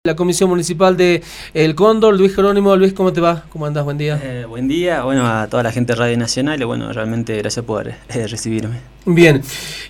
La Comisión Municipal de El Cóndor, Luis Jerónimo. Luis, ¿cómo te va? ¿Cómo andás? Buen día. Buen día, bueno, a toda la gente de Radio Nacional y bueno, realmente gracias por recibirme. Bien.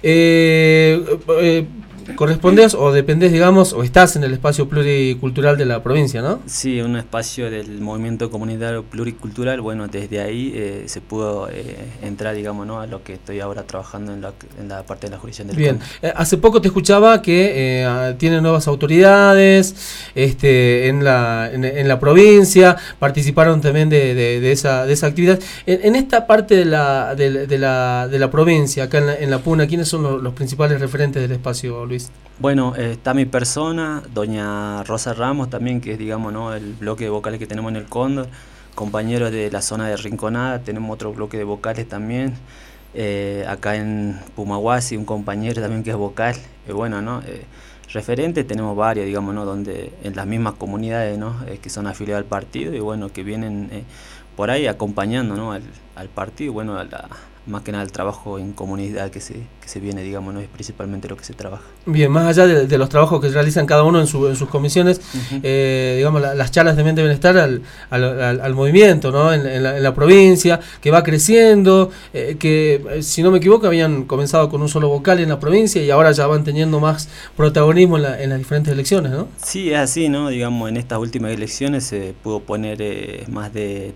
¿Correspondes o dependés, digamos, o estás en el espacio pluricultural de la provincia, no? Sí, un espacio del movimiento comunitario pluricultural, bueno, desde ahí se pudo entrar, digamos, ¿no? A lo que estoy ahora trabajando en la parte de la jurisdicción del Bien, Cóndor. hace poco te escuchaba que tienen nuevas autoridades en la provincia, participaron también de esa actividad. En esta parte de la provincia, acá en la Puna, ¿quiénes son los principales referentes del espacio, Luis? Bueno, está mi persona, doña Rosa Ramos también, que es, digamos, ¿no? El bloque de vocales que tenemos en el Cóndor, compañeros de la zona de Rinconada, tenemos otro bloque de vocales también, acá en Pumahuasi, un compañero también que es vocal, bueno, ¿no? Referentes tenemos varios, digamos, ¿no? Donde en las mismas comunidades, ¿no? Que son afiliados al partido y bueno, que vienen por ahí acompañando, ¿no? al partido, bueno, más que nada el trabajo en comunidad que se viene, digamos, ¿no? Es principalmente lo que se trabaja. Bien, más allá de los trabajos que realizan cada uno en sus comisiones, digamos, las charlas también deben estar al movimiento, ¿no? En la provincia, que va creciendo, que si no me equivoco habían comenzado con un solo vocal en la provincia y ahora ya van teniendo más protagonismo en las diferentes elecciones, ¿no? Sí, es así, ¿no? Digamos, en estas últimas elecciones se pudo poner más de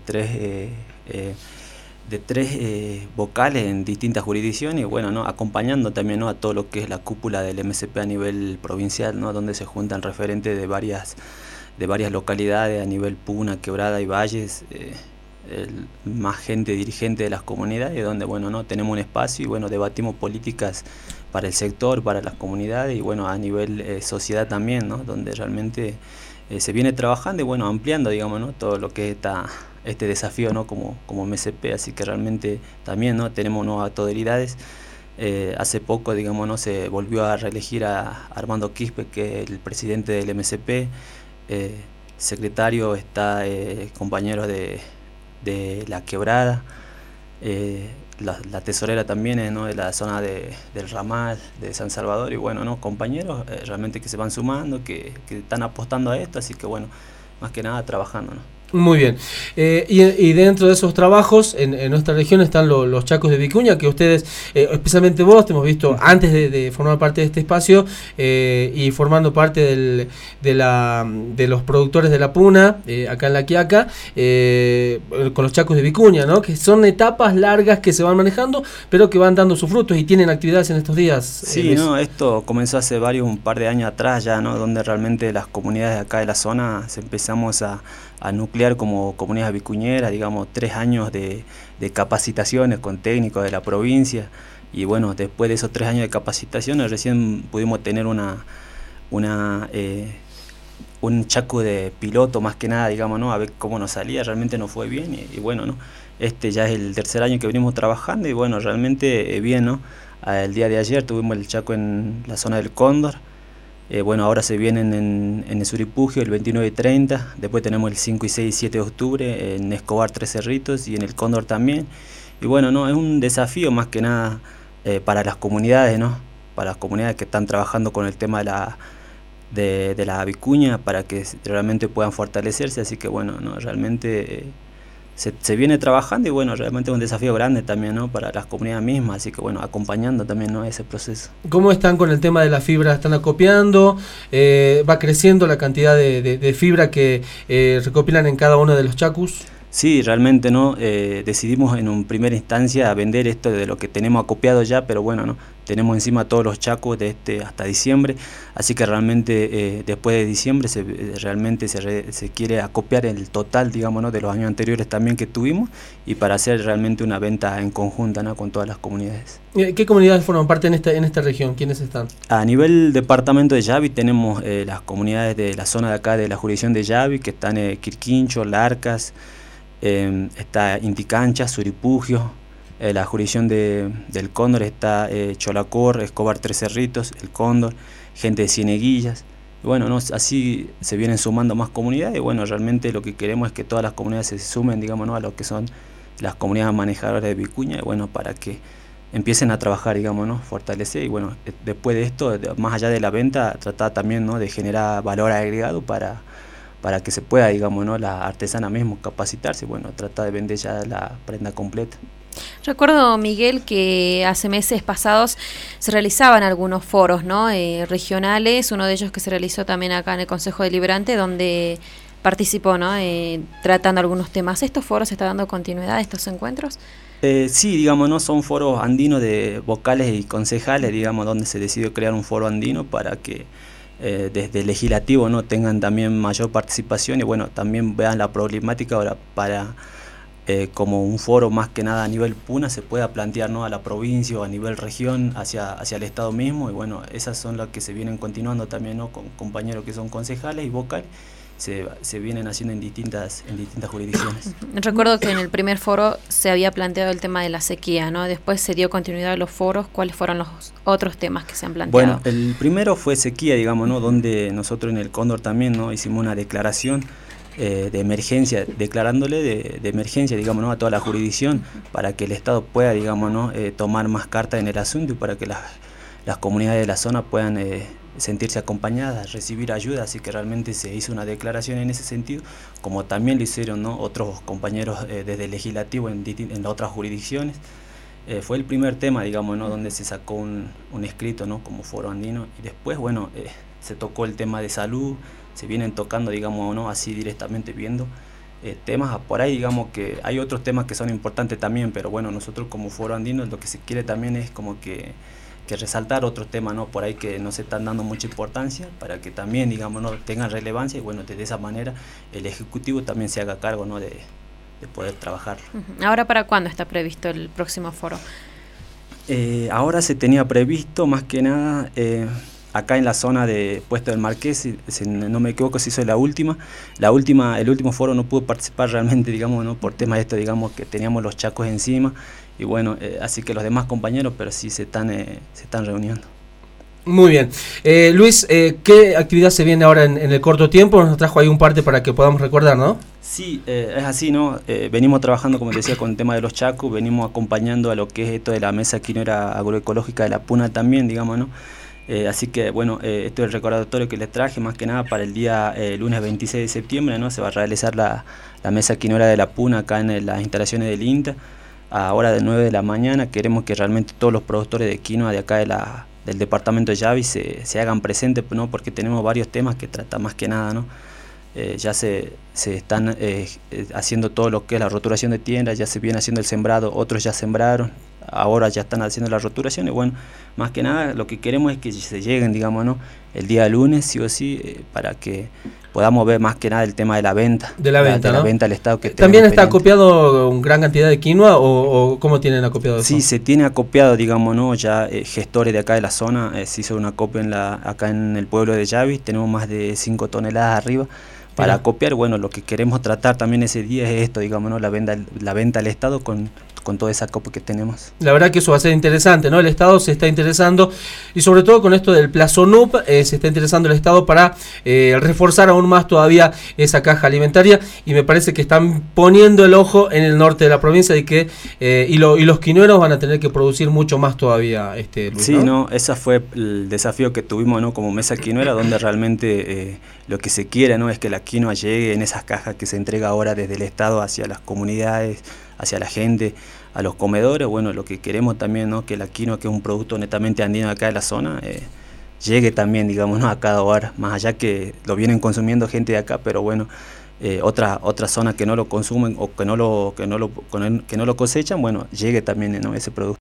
tres vocales en distintas jurisdicciones y bueno, ¿no? Acompañando también, ¿no? A todo lo que es la cúpula del MSP a nivel provincial, ¿no? Donde se juntan referentes de varias localidades a nivel Puna, Quebrada y Valles, más gente dirigente de las comunidades, donde bueno, ¿no? Tenemos un espacio y bueno, debatimos políticas para el sector, para las comunidades y bueno, a nivel sociedad también, ¿no? Donde realmente se viene trabajando y bueno, ampliando, digamos, ¿no? Todo lo que está este desafío, ¿no? como MSP, así que realmente también, ¿no? Tenemos nuevas autoridades. Hace poco, digamos, ¿no? Se volvió a reelegir a Armando Quispe, que es el presidente del MSP, secretario está compañeros de La Quebrada, la tesorera también es, ¿no? De la zona del Ramal, de San Salvador, y bueno, ¿no? Compañeros realmente que se van sumando, que están apostando a esto, así que bueno, más que nada trabajando, ¿no? Muy bien. Y dentro de esos trabajos, en nuestra región están los Chacos de Vicuña, que ustedes, especialmente vos, te hemos visto antes de formar parte de este espacio y formando parte de los productores de la Puna, acá en La Quiaca, con los Chacos de Vicuña, ¿no? Que son etapas largas que se van manejando, pero que van dando sus frutos y tienen actividades en estos días. Sí, no, esto comenzó hace un par de años atrás ya, ¿no? Donde realmente las comunidades de acá de la zona empezamos a nuclear como comunidades vicuñeras, digamos, 3 años de capacitaciones con técnicos de la provincia y bueno, después de esos 3 años de capacitaciones recién pudimos tener un chaco de piloto más que nada, digamos, ¿no? A ver cómo nos salía, realmente nos fue bien y bueno, ¿no? Este ya es el tercer año que venimos trabajando y bueno, realmente bien, ¿no? El día de ayer tuvimos el chaco en la zona del Cóndor. Bueno, ahora se vienen en el Suripugio el 29 y 30, después tenemos el 5 y 6 y 7 de octubre en Escobar Tres Cerritos y en el Cóndor también. Y bueno, no, es un desafío más que nada para las comunidades, ¿no? Para las comunidades que están trabajando con el tema de la vicuña para que realmente puedan fortalecerse, así que bueno, no, realmente se viene trabajando y bueno, realmente es un desafío grande también, ¿no? Para las comunidades mismas, así que bueno, acompañando también, ¿no? Ese proceso. ¿Cómo están con el tema de la fibra? ¿Están acopiando? ¿Va creciendo la cantidad de fibra que recopilan en cada uno de los chacus? Sí, realmente no, decidimos en una primera instancia vender esto de lo que tenemos acopiado ya, pero bueno, no, tenemos encima todos los chacos de hasta diciembre, así que realmente después de diciembre realmente se quiere acopiar el total, digamos, ¿no? De los años anteriores también que tuvimos y para hacer realmente una venta en conjunta, ¿no? Con todas las comunidades. ¿Qué comunidades forman parte en esta región? ¿Quiénes están? A nivel departamento de Yavi tenemos las comunidades de la zona de acá de la jurisdicción de Yavi, que están Quirquincho, Larcas, está Inticancha, Suripugio, la jurisdicción del Cóndor está Cholacor, Escobar Tres Cerritos, el Cóndor, gente de Cieneguillas. Bueno, ¿no? Así se vienen sumando más comunidades y bueno, realmente lo que queremos es que todas las comunidades se sumen, digamos, ¿no? A lo que son las comunidades manejadoras de vicuña y bueno, para que empiecen a trabajar, digamos, ¿no? Fortalecer y bueno, después de esto, más allá de la venta, tratar también, ¿no?, de generar valor agregado para que se pueda, digamos, ¿no?, la artesana mismo capacitarse, bueno, tratar de vender ya la prenda completa. Recuerdo, Miguel, que hace meses pasados se realizaban algunos foros, ¿no?, regionales, uno de ellos que se realizó también acá en el Consejo Deliberante, donde participó, ¿no?, tratando algunos temas. ¿Estos foros se está dando continuidad a estos encuentros? Sí, digamos, ¿no?, son foros andinos de vocales y concejales, digamos, donde se decidió crear un foro andino para que desde el legislativo, ¿no?, tengan también mayor participación y bueno, también vean la problemática ahora para como un foro más que nada a nivel PUNA se pueda plantear, ¿no?, a la provincia o a nivel región hacia el Estado mismo y bueno, esas son las que se vienen continuando también, ¿no?, con compañeros que son concejales y vocales. Se vienen haciendo en distintas jurisdicciones. Recuerdo que en el primer foro se había planteado el tema de la sequía, ¿no? Después se dio continuidad a los foros. ¿Cuáles fueron los otros temas que se han planteado? Bueno, el primero fue sequía, digamos, ¿no?, donde nosotros en el Cóndor también, ¿no?, hicimos una declaración de emergencia, declarándole de emergencia, digamos, ¿no?, a toda la jurisdicción para que el Estado pueda, digamos, ¿no?, tomar más cartas en el asunto y para que las comunidades de la zona puedan sentirse acompañadas, recibir ayuda, así que realmente se hizo una declaración en ese sentido, como también lo hicieron, ¿no?, otros compañeros desde el legislativo en otras jurisdicciones. Fue el primer tema, digamos, ¿no?, donde se sacó un escrito, ¿no?, como foro andino y después, bueno, se tocó el tema de salud, se vienen tocando, digamos, ¿no?, así directamente viendo temas por ahí, digamos que hay otros temas que son importantes también, pero bueno, nosotros como foro andino lo que se quiere también es como que resaltar otros temas, ¿no?, por ahí que no se están dando mucha importancia para que también, digamos, ¿no?, tengan relevancia y bueno, de esa manera el Ejecutivo también se haga cargo, ¿no?, de poder trabajar. ¿Ahora para cuándo está previsto el próximo foro? Ahora se tenía previsto más que nada acá en la zona de Puesto del Marqués, si no me equivoco, se hizo el último foro no pudo participar realmente, digamos, ¿no?, por temas de esto, digamos, que teníamos los chacos encima y bueno, así que los demás compañeros, pero sí se están reuniendo. Muy bien. Luis, ¿qué actividad se viene ahora en el corto tiempo? Nos trajo ahí un parte para que podamos recordar, ¿no? Sí, es así, ¿no? Venimos trabajando, como te decía, con el tema de los chacos, venimos acompañando a lo que es esto de la mesa quinera agroecológica de la Puna también, digamos, ¿no? Así que bueno, esto es el recordatorio que les traje más que nada para el día lunes 26 de septiembre, ¿no? Se va a realizar la mesa quinera de la Puna acá en las instalaciones del INTA a hora de 9 de la mañana. Queremos que realmente todos los productores de quinoa de acá del departamento de Yavi se hagan presentes, ¿no?, porque tenemos varios temas que tratan más que nada, ¿no? Ya se están haciendo todo lo que es la roturación de tierras, ya se viene haciendo el sembrado, otros ya sembraron, ahora ya están haciendo la roturación y bueno, más que nada lo que queremos es que se lleguen, digamos, ¿no?, el día lunes, sí o sí, para que podamos ver más que nada el tema de la venta. De la venta, ¿no? La venta al Estado. Que ¿También está acopiado una gran cantidad de quinoa o cómo tienen acopiado eso? Sí, se tiene acopiado, digamos, ¿no?, ya gestores de acá de la zona, se hizo un acopio acá en el pueblo de Yavi, tenemos más de 5 toneladas arriba para acopiar. Bueno, lo que queremos tratar también ese día es esto, digamos, ¿no?, la venta al Estado con todo ese acopio que tenemos. La verdad que eso va a ser interesante, ¿no? El Estado se está interesando y sobre todo con esto del plazo NUP se está interesando el Estado para reforzar aún más todavía esa caja alimentaria y me parece que están poniendo el ojo en el norte de la provincia y los quinueros van a tener que producir mucho más todavía, Luis, sí, ¿no? Ese fue el desafío que tuvimos, ¿no?, como mesa quinoera, donde realmente lo que se quiere, ¿no?, es que la quinoa llegue en esas cajas que se entrega ahora desde el Estado hacia las comunidades, hacia la gente, a los comedores. Bueno, lo que queremos también, ¿no?, que la quinoa, que es un producto netamente andino acá de la zona, llegue también, digamos, ¿no?, a cada hogar, más allá que lo vienen consumiendo gente de acá, pero bueno, otra zona que no lo consumen o que no lo cosechan, bueno, llegue también, ¿no?, ese producto.